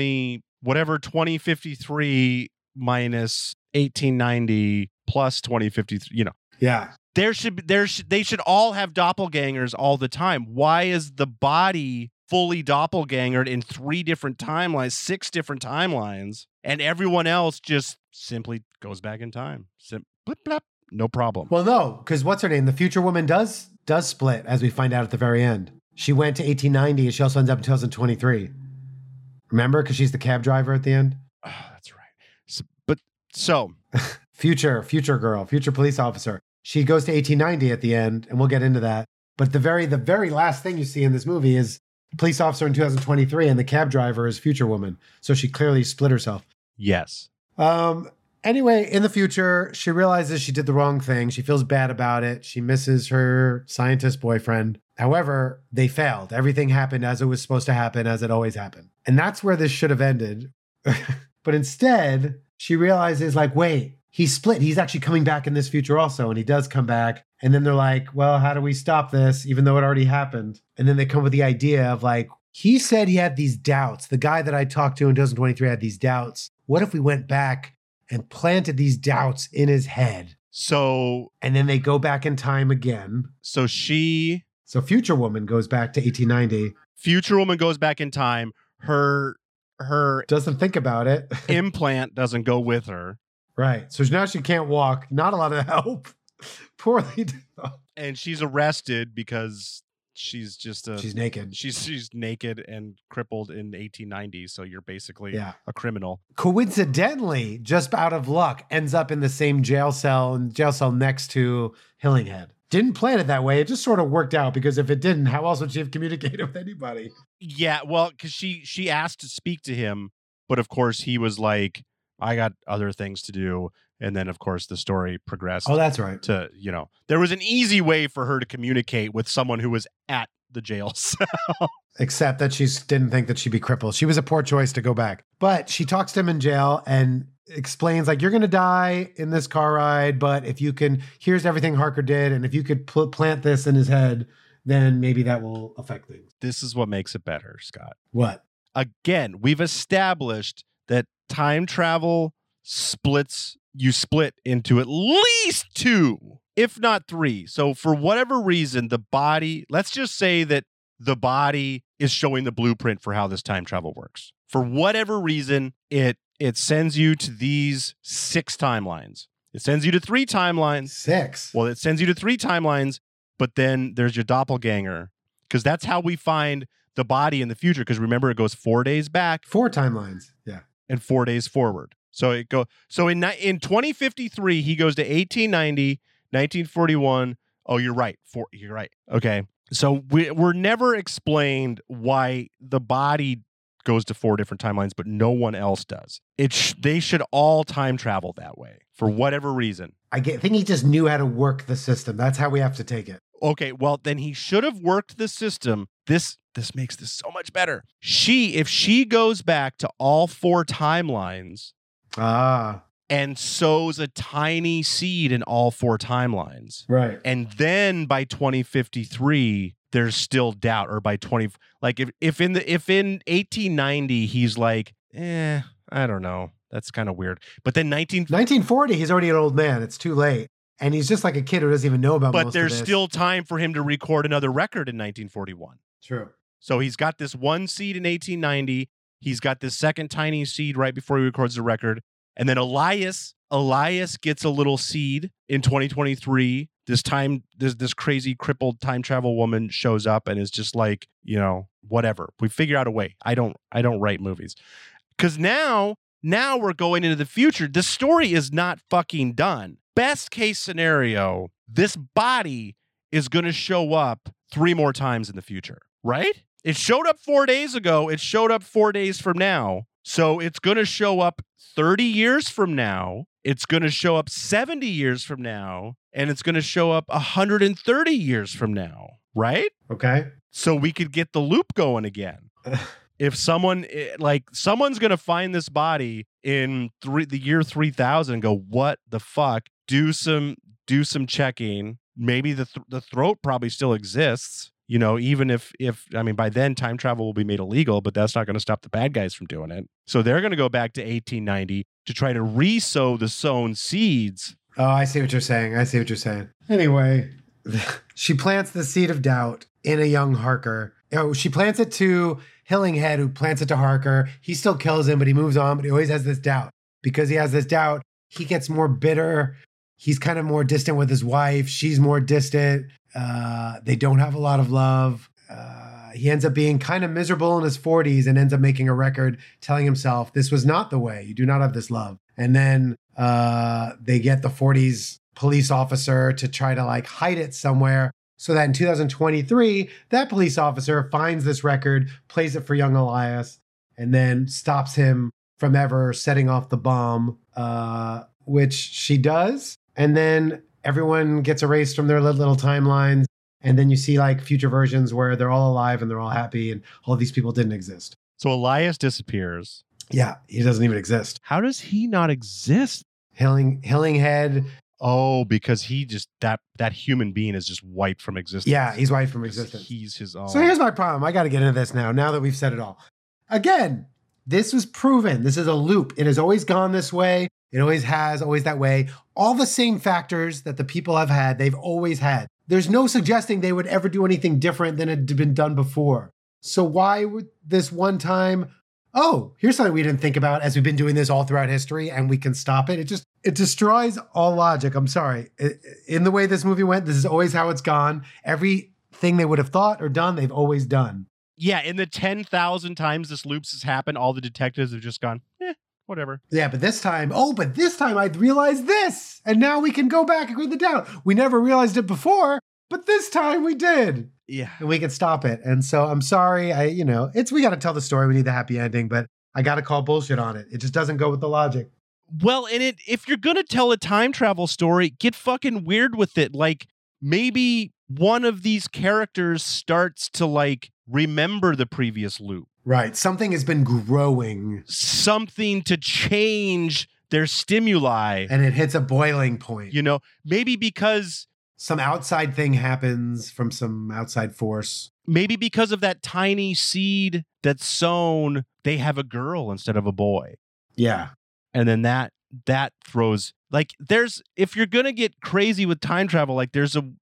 2053 minus 1890 plus 2053, Yeah. they should all have doppelgangers all the time. Why is the body fully doppelgangered in 3 different timelines, 6 different timelines, and everyone else just simply goes back in time? Blip, blap, no problem. Well, no, because what's her name? The future woman does split, as we find out at the very end. She went to 1890 and she also ends up in 2023. Remember? Because she's the cab driver at the end. Oh, that's right. So future girl, future police officer. She goes to 1890 at the end, and we'll get into that. But the very last thing you see in this movie is police officer in 2023, and the cab driver is future woman. So she clearly split herself. yes. Anyway, in the future, she realizes she did the wrong thing. She feels bad about it. She misses her scientist boyfriend. However, they failed. Everything happened as it was supposed to happen, as it always happened. And that's where this should have ended. But instead, she realizes, like, wait, he split. He's actually coming back in this future also. And he does come back. And then they're like, well, how do we stop this, even though it already happened? And then they come with the idea of, like, he said he had these doubts. The guy that I talked to in 2023 had these doubts. What if we went back and planted these doubts in his head? So And then they go back in time again. so Future Woman goes back to 1890. future woman goes back in time. Her Doesn't think about it. implant doesn't go with her, Right. So now she can't walk. Not a lot of help. Poorly developed. and she's arrested because she's just She's naked. she's naked and crippled in 1890. So you're basically Yeah. a criminal. Coincidentally, just out of luck, ends up in the same jail cell next to Hillinghead. Didn't plan it that way. It just sort of worked out, because if it didn't, how else would she have communicated with anybody? Yeah, well, because she asked to speak to him, but of course he was like, I got other things to do. And then, of course, the story progressed Oh, that's right. to, there was an easy way for her to communicate with someone who was at the jail cell. Except that she didn't think that she'd be crippled. She was a poor choice to go back. But she talks to him in jail and explains, like, you're going to die in this car ride, but if you can, here's everything Harker did, and if you could plant this in his head, then maybe that will affect things. This is what makes it better, Scott. What? Again, we've established that time travel you split into at least 2, if not 3. So for whatever reason, the body, let's just say that the body is showing the blueprint for how this time travel works. For whatever reason, it sends you to these 6 timelines. It sends you to 3 timelines. 6. Well, it sends you to 3 timelines, but then there's your doppelganger, because that's how we find the body in the future. Because remember, it goes 4 days back. 4 timelines. Yeah. And 4 days forward. So in 2053, he goes to 1890, 1941. Oh, you're right. You're right. Okay. So we're never explained why the body goes to 4 different timelines, but no one else does. They should all time travel that way for whatever reason. I think he just knew how to work the system. That's how we have to take it. Okay, well, then he should have worked the system. This makes this so much better. If she goes back to all 4 timelines and sows a tiny seed in all 4 timelines. Right. And then by 2053, there's still doubt, or by if in 1890 he's like, I don't know. That's kind of weird. But then 1940, he's already an old man. It's too late. And he's just like a kid who doesn't even know about most of this. But there's still time for him to record another record in 1941. True. So he's got this 1 seed in 1890. He's got this second tiny seed right before he records the record. And then Elias gets a little seed in 2023. This crazy crippled time travel woman shows up and is just like, whatever. We figure out a way. I don't write movies. Because now we're going into the future. The story is not fucking done. Best case scenario, this body is going to show up 3 more times in the future, right? It showed up 4 days ago. It showed up 4 days from now. So it's going to show up 30 years from now. It's going to show up 70 years from now. And it's going to show up 130 years from now. Right? Okay. So we could get the loop going again. If someone's going to find this body in the year 3000 and go, what the fuck? Do some checking. Maybe the throat probably still exists. You know, even if by then time travel will be made illegal, but that's not going to stop the bad guys from doing it. So they're going to go back to 1890 to try to re-sow the sown seeds. Oh, I see what you're saying. Anyway, she plants the seed of doubt in a young Harker. Oh, she plants it to Hillinghead, who plants it to Harker. He still kills him, but he moves on, but he always has this doubt. Because he has this doubt, he gets more bitter. He's kind of more distant with his wife. She's more distant. They don't have a lot of love. He ends up being kind of miserable in his 40s and ends up making a record telling himself, this was not the way. You do not have this love. And then they get the 40s police officer to try to like hide it somewhere so that in 2023, that police officer finds this record, plays it for young Elias, and then stops him from ever setting off the bomb, which she does. And then everyone gets erased from their little timelines. And then you see like future versions where they're all alive and they're all happy and all these people didn't exist. So Elias disappears. Yeah, he doesn't even exist. How does he not exist? Hillinghead. Oh, because he just, that human being is just wiped from existence. Yeah, he's wiped from existence. He's his own. So here's my problem. I got to get into this now that we've said it all. Again, this was proven. This is a loop. It has always gone this way. It always has, always that way. All the same factors that the people have had, they've always had. There's no suggesting they would ever do anything different than had been done before. So why would this one time, oh, here's something we didn't think about as we've been doing this all throughout history and we can stop it. It destroys all logic. I'm sorry. In the way this movie went, this is always how it's gone. Everything they would have thought or done, they've always done. Yeah, in the 10,000 times this loops has happened, all the detectives have just gone, whatever. Yeah, but this time I realized this. And now we can go back and with the doubt. We never realized it before, but this time we did. Yeah. And we can stop it. And so I'm sorry. We got to tell the story. We need the happy ending, but I got to call bullshit on it. It just doesn't go with the logic. Well, and if you're going to tell a time travel story, get fucking weird with it. Like maybe one of these characters starts to like remember the previous loop. Right. Something has been growing. Something to change their stimuli. And it hits a boiling point. You know, maybe because some outside thing happens from some outside force. Maybe because of that tiny seed that's sown, they have a girl instead of a boy. Yeah. And then that throws like if you're going to get crazy with time travel, like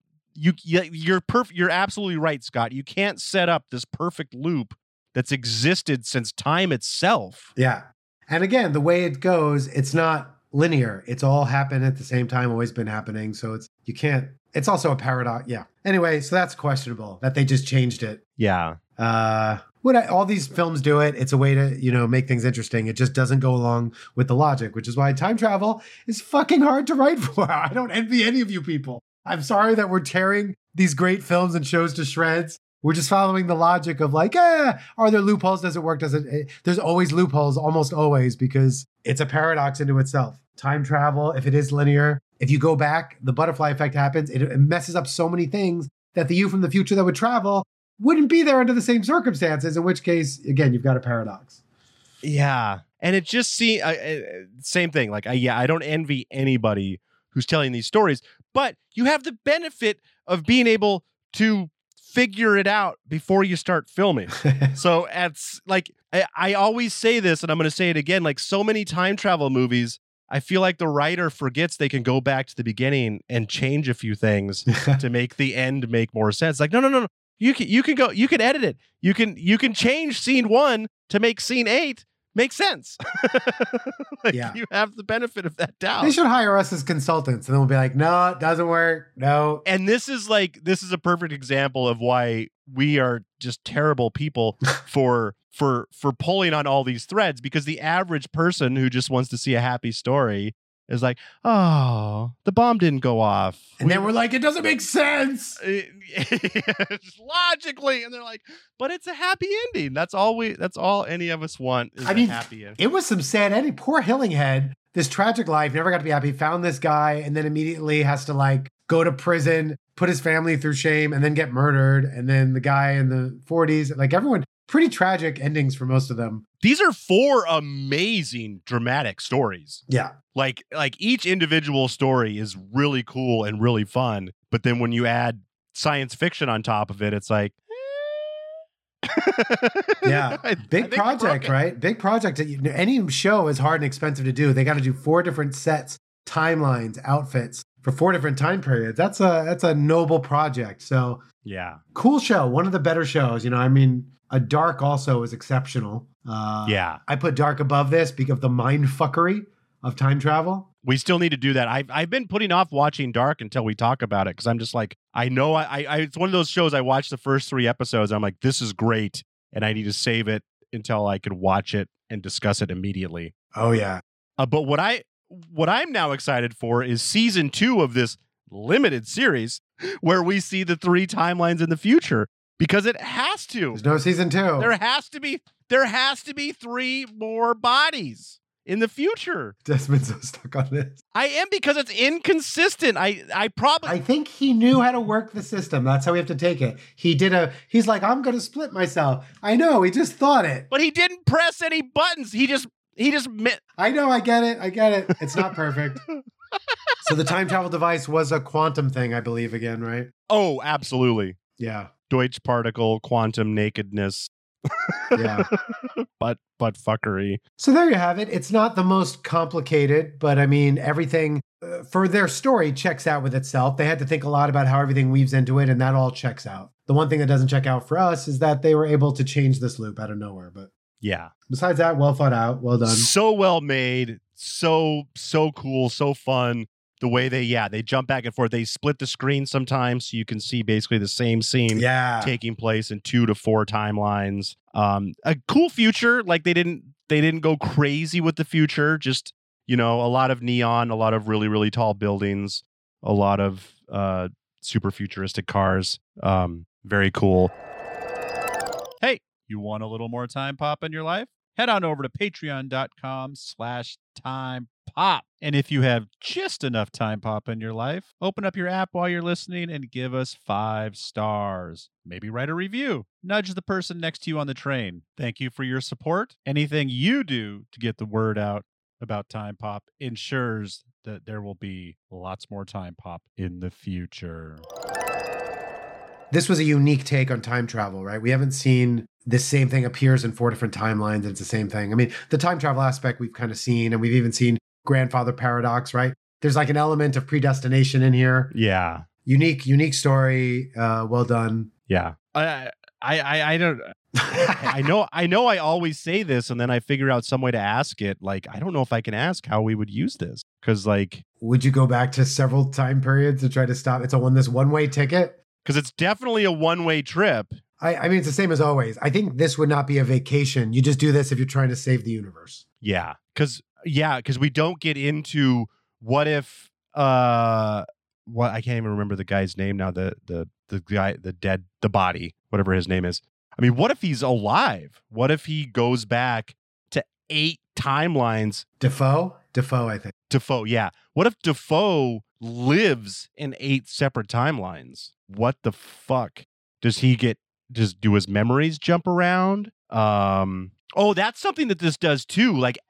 you're absolutely right, Scott. You can't set up this perfect loop that's existed since time itself. Yeah. And again, the way it goes, it's not linear. It's all happened at the same time, always been happening. So it's also a paradox. Yeah. Anyway, so that's questionable that they just changed it. Yeah. All these films do it. It's a way to, make things interesting. It just doesn't go along with the logic, which is why time travel is fucking hard to write for. I don't envy any of you people. I'm sorry that we're tearing these great films and shows to shreds. We're just following the logic of like, are there loopholes? Does it work? There's always loopholes, almost always, because it's a paradox into itself. Time travel, if it is linear, if you go back, the butterfly effect happens. It messes up so many things that the you from the future that would travel wouldn't be there under the same circumstances, in which case, again, you've got a paradox. Yeah. And it just same thing. Like, I don't envy anybody who's telling these stories, but you have the benefit of being able to figure it out before you start filming. So it's like, I always say this, and I'm going to say it again, like so many time travel movies, I feel like the writer forgets they can go back to the beginning and change a few things to make the end make more sense. Like, no. You can edit it. You can change scene 1 to make scene 8 make sense. You have the benefit of that doubt. They should hire us as consultants, and then we'll be like, no, it doesn't work. No. And this is a perfect example of why we are just terrible people for pulling on all these threads, because the average person who just wants to see a happy story is like, oh, the bomb didn't go off. And then we're like, it doesn't make sense. Logically. And they're like, but it's a happy ending. That's all any of us want is a happy ending. It was some sad ending. Poor Hillinghead, this tragic life, never got to be happy, found this guy, and then immediately has to like go to prison, put his family through shame, and then get murdered. And then the guy in the 40s, like everyone, pretty tragic endings for most of them. These are 4 amazing dramatic stories. Yeah. Like each individual story is really cool and really fun. But then when you add science fiction on top of it, it's like, yeah. Big project, right? Big project. Any show is hard and expensive to do. They got to do 4 different sets, timelines, outfits for 4 different time periods. That's a noble project. So yeah, cool show. One of the better shows. I mean, Dark also is exceptional. Yeah, I put Dark above this because of the mind fuckery of time travel. We still need to do that. I've been putting off watching Dark until we talk about it because I'm just like, I know it's one of those shows I watched the first 3 episodes. I'm like, this is great, and I need to save it until I can watch it and discuss it immediately. Oh yeah. But what I'm now excited for is season 2 of this limited series where we see the 3 timelines in the future because it has to. There's no season 2. There has to be 3 more bodies in the future. Desmond's so stuck on this. I am because it's inconsistent. I think he knew how to work the system. That's how we have to take it. He's like, I'm going to split myself. I know. He just thought it. But he didn't press any buttons. He just I know. I get it. It's not perfect. So the time travel device was a quantum thing, I believe, again, right? Oh, absolutely. Yeah. Deutsch particle, quantum nakedness. Yeah. but fuckery. So there you have it. It's not the most complicated, but I mean, everything for their story checks out with itself. They had to think a lot about how everything weaves into it, and that all checks out. The one thing that doesn't check out for us is that they were able to change this loop out of nowhere. But yeah. Besides that, well thought out, well done. So well made, so cool, so fun. The way they jump back and forth. They split the screen sometimes so you can see basically the same scene taking place in 2 to 4 timelines. A cool future. Like they didn't go crazy with the future. Just, a lot of neon, a lot of really, really tall buildings, a lot of super futuristic cars. Very cool. Hey, you want a little more time pop in your life? Head on over to patreon.com/timepop. And if you have just enough time pop in your life, open up your app while you're listening and give us 5 stars. Maybe write a review. Nudge the person next to you on the train. Thank you for your support. Anything you do to get the word out about Time Pop ensures that there will be lots more Time Pop in the future. This was a unique take on time travel, right? We haven't seen this same thing appears in 4 different timelines and it's the same thing. I mean, the time travel aspect we've kind of seen, and we've even seen grandfather paradox, right? There's like an element of predestination in here. Yeah. Unique story. Well done. Yeah. I don't I know I always say this and then I figure out some way to ask it. Like, I don't know if I can ask how we would use this. Cause like, would you go back to several time periods to try to stop? It's this one-way ticket. Because it's definitely a one-way trip. I mean, it's the same as always. I think this would not be a vacation. You just do this if you're trying to save the universe. Yeah. Because we don't get into what if I can't even remember the guy's name now. The guy, the body, whatever his name is. I mean, what if he's alive? What if he goes back to 8 timelines? Defoe, I think. Defoe, yeah. What if Defoe lives in 8 separate timelines? What the fuck? Does do his memories jump around? Oh, that's something that this does too. Like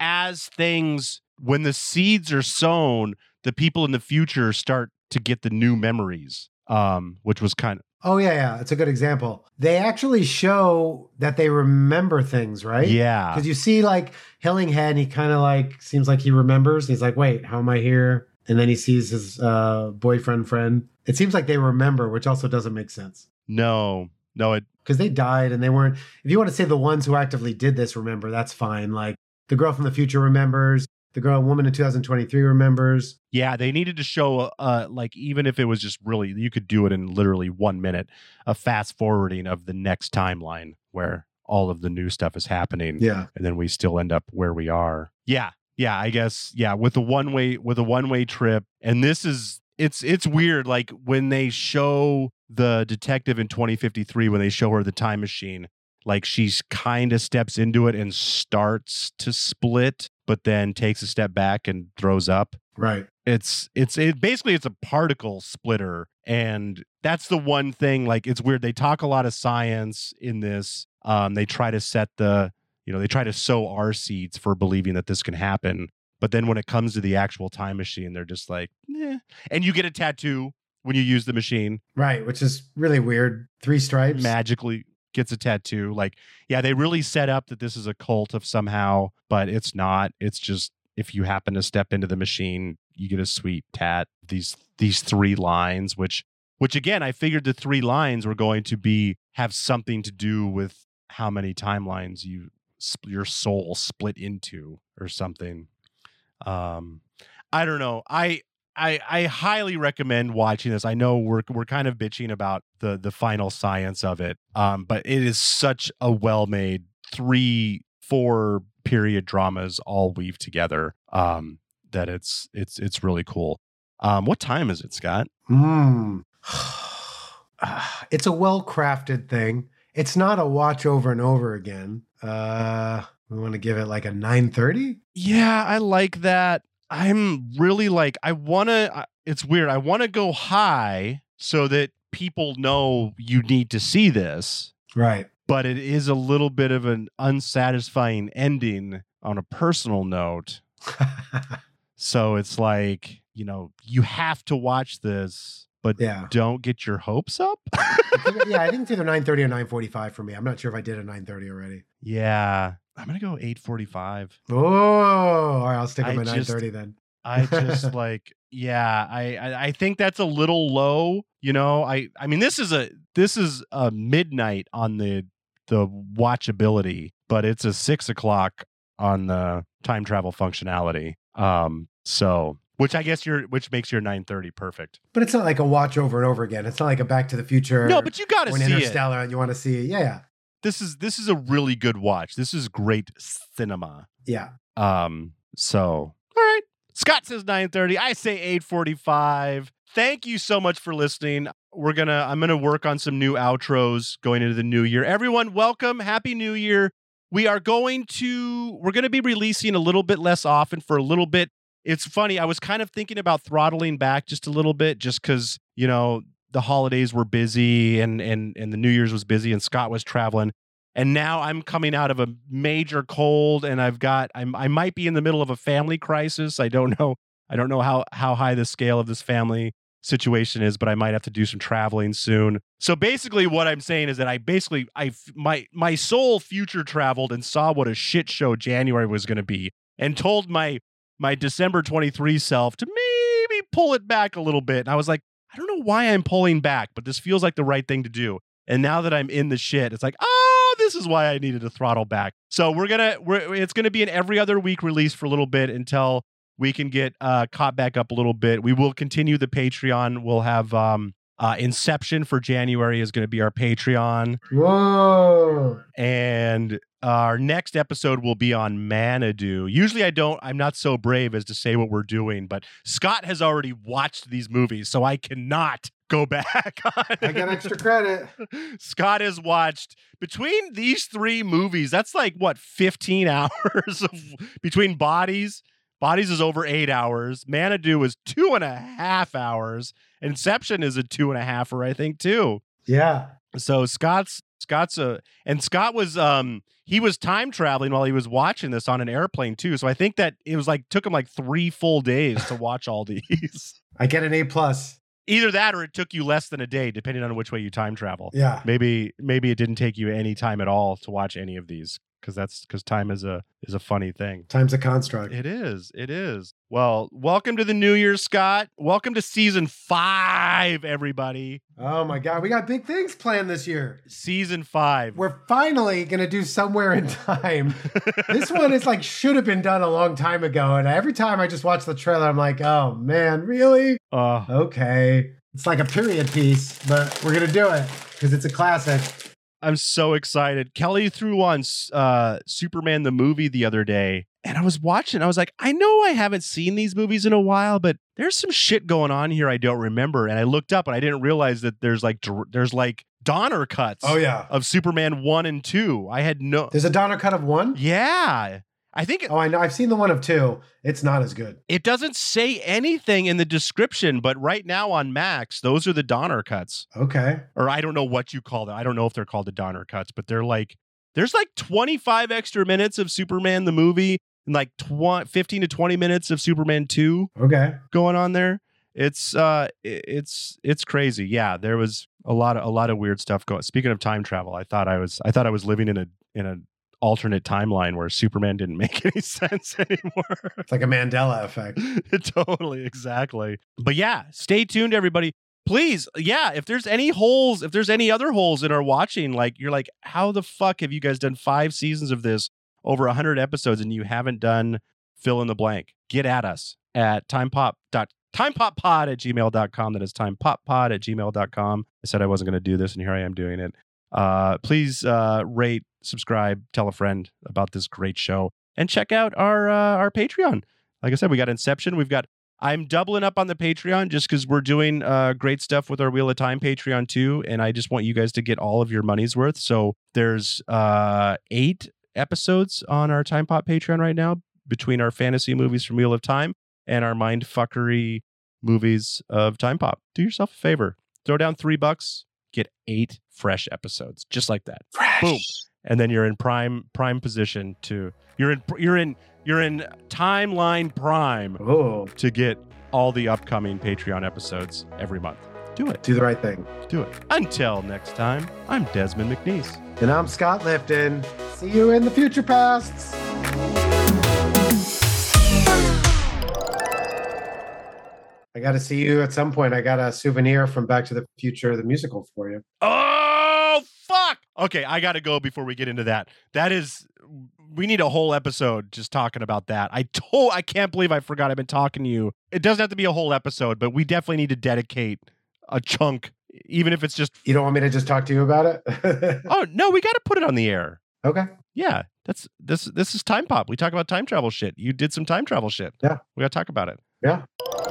when the seeds are sown, the people in the future start to get the new memories. Which was kind of. Oh yeah. It's a good example. They actually show that they remember things, right? Yeah. Because you see like Hillinghead, he kind of like seems like he remembers. He's like, wait, how am I here? And then he sees his boyfriend friend. It seems like they remember, which also doesn't make sense. No, because they died and they weren't. If you want to say the ones who actively did this remember, that's fine. Like the girl from the future remembers. The woman in 2023 remembers. Yeah, they needed to show, like, even if it was just really, you could do it in literally 1 minute, a fast forwarding of the next timeline where all of the new stuff is happening. Yeah. And then we still end up where we are. Yeah. yeah, I guess, yeah, with a one-way trip. And this is, it's weird. Like when they show the detective in 2053, when they show her the time machine, like she's kind of steps into it and starts to split, but then takes a step back and throws up. Right. It's basically it's a particle splitter, and that's the one thing. Like it's weird. They talk a lot of science in this. They try to set they try to sow our seeds for believing that this can happen. But then when it comes to the actual time machine, they're just like, eh. And you get a tattoo when you use the machine. Right, which is really weird. 3 stripes. Magically gets a tattoo. Like, yeah, they really set up that this is a cult of somehow, but it's not. It's just if you happen to step into the machine, you get a sweet tat. These 3 lines, which again, I figured the 3 lines were going to have something to do with how many timelines your soul split into or something. I don't know. I highly recommend watching this. I know we're kind of bitching about the final science of it, but it is such a well-made 3-4 period dramas all weave together that it's really cool. What time is it, Scott? It's a well-crafted thing. It's not a watch over and over again. We want to give it like a 9:30? Yeah, I like that. I'm really like, it's weird. I want to go high so that people know you need to see this. Right. But it is a little bit of an unsatisfying ending on a personal note. So it's like, you have to watch this, but don't get your hopes up. Yeah, I think it's either 9:30 or 9:45 for me. I'm not sure if I did a 9:30 already. Yeah. I'm going to go 8:45. Oh, all right. I'll stick with my 9:30 then. I just like, yeah, I think that's a little low. I mean, this is a midnight on the watchability, but it's a 6 o'clock on the time travel functionality. So which makes your 9:30 perfect. But it's not like a watch over and over again. It's not like a Back to the Future. No, but you got to see Interstellar, and you want to see it. Yeah. This is a really good watch. This is great cinema. Yeah. So, all right. Scott says 9:30. I say 8:45. Thank you so much for listening. I'm going to work on some new outros going into the new year. Everyone, welcome. Happy New Year. We're going to be releasing a little bit less often for a little bit. It's funny. I was kind of thinking about throttling back just a little bit just because, the holidays were busy and the New Year's was busy and Scott was traveling. And now I'm coming out of a major cold and I might be in the middle of a family crisis. I don't know how high the scale of this family situation is, but I might have to do some traveling soon. So basically what I'm saying is that my soul future traveled and saw what a shit show January was going to be and told my December 23 self to maybe pull it back a little bit. And I was like, I don't know why I'm pulling back, but this feels like the right thing to do. And now that I'm in the shit, it's like, oh, this is why I needed to throttle back. So it's gonna be an every other week release for a little bit until we can get caught back up a little bit. We will continue the Patreon. We'll have Inception for January is going to be our Patreon. Whoa! And our next episode will be on Manadu. Usually I'm not so brave as to say what we're doing, but Scott has already watched these movies, so I cannot go back on it. I got extra credit. Scott has watched between these 3 movies. That's like 15 hours between Bodies. Bodies is over 8 hours. Manadu is 2.5 hours. Inception is a 2.5-er, I think, too. Yeah. So Scott was he was time traveling while he was watching this on an airplane too. So I think that it was took him 3 full days to watch all these. I get an A+. Either that or it took you less than a day, depending on which way you time travel. Yeah. Maybe it didn't take you any time at all to watch any of these. Because time is a funny thing. Time's a construct. It is. Well, welcome to the new year, Scott. Welcome to season 5, everybody. Oh my God, we got big things planned this year. Season 5. We're finally gonna do Somewhere in Time. This one is should have been done a long time ago, and every time I just watch the trailer, I'm like, oh man, really? Okay. It's like a period piece, but we're gonna do it because it's a classic. I'm so excited. Kelly threw on Superman the movie the other day, And I was watching, I was like, I know I haven't seen these movies in a while, but there's some shit going on here I don't remember. And I looked up and I didn't realize that there's like Donner cuts of Superman 1 and 2. I had no... There's a Donner cut of 1? Yeah. I think... I know. I've seen the one of 2. It's not as good. It doesn't say anything in the description, but right now on Max, those are the Donner cuts. Okay. Or I don't know what you call them. I don't know if they're called the Donner cuts, but they're like... There's like 25 extra minutes of Superman the movie and like 15 to 20 minutes of Superman 2 going on there. It's crazy. Yeah, there was a lot of weird stuff going. Speaking of time travel, I thought I was living in an alternate timeline where Superman didn't make any sense anymore. It's like a Mandela effect. Totally, exactly. But yeah, stay tuned, everybody. Please, yeah, if there's any other holes in our watching, like you're like, how the fuck have you guys done 5 seasons of this, over 100 episodes, and you haven't done fill in the blank? Get at us at timepoppod@gmail.com. That is timepoppod@gmail.com. I said I wasn't going to do this, and here I am doing it. Please rate, subscribe, tell a friend about this great show, and check out our Patreon. Like I said, we got Inception. I'm doubling up on the Patreon just because we're doing great stuff with our Wheel of Time Patreon too, and I just want you guys to get all of your money's worth. So there's 8 episodes on our Time Pop Patreon right now between our fantasy movies from Wheel of Time and our mindfuckery movies of Time Pop. Do yourself a favor. Throw down $3, get 8 fresh episodes, just like that. Fresh. Boom. And then you're in prime position to you're in timeline prime to get all the upcoming Patreon episodes every month. Do it. Do the right thing. Do it. Until next time, I'm Desmond McNeese. And I'm Scott Lifton. See you in the future pasts. I got to see you at some point. I got a souvenir from Back to the Future, the musical, for you. Oh, fuck. Okay, I got to go before we get into that. We need a whole episode just talking about that. I can't believe I forgot I've been talking to you. It doesn't have to be a whole episode, but we definitely need to dedicate a chunk, even if it's just... You don't want me to just talk to you about it? Oh, no, we got to put it on the air. Okay. Yeah, this is Time Pop. We talk about time travel shit. You did some time travel shit. Yeah. We got to talk about it. Yeah.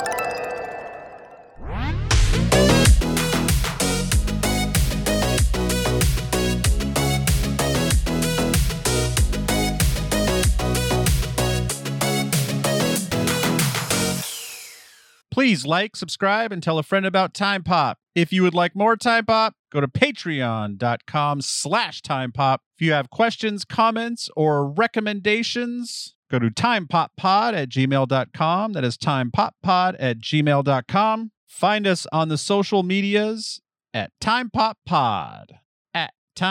Please like, subscribe, and tell a friend about Time Pop. If you would like more Time Pop, go to patreon.com/timepop. If you have questions, comments, or recommendations, go to timepoppod@gmail.com. That is timepoppod@gmail.com. Find us on the social medias at timepoppod, at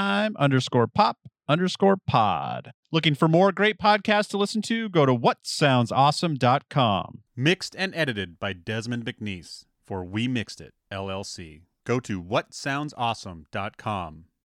time_pop_pod. Looking for more great podcasts to listen to? Go to whatsoundsawesome.com. Mixed and edited by Desmond McNeese for We Mixed It, LLC. Go to whatsoundsawesome.com.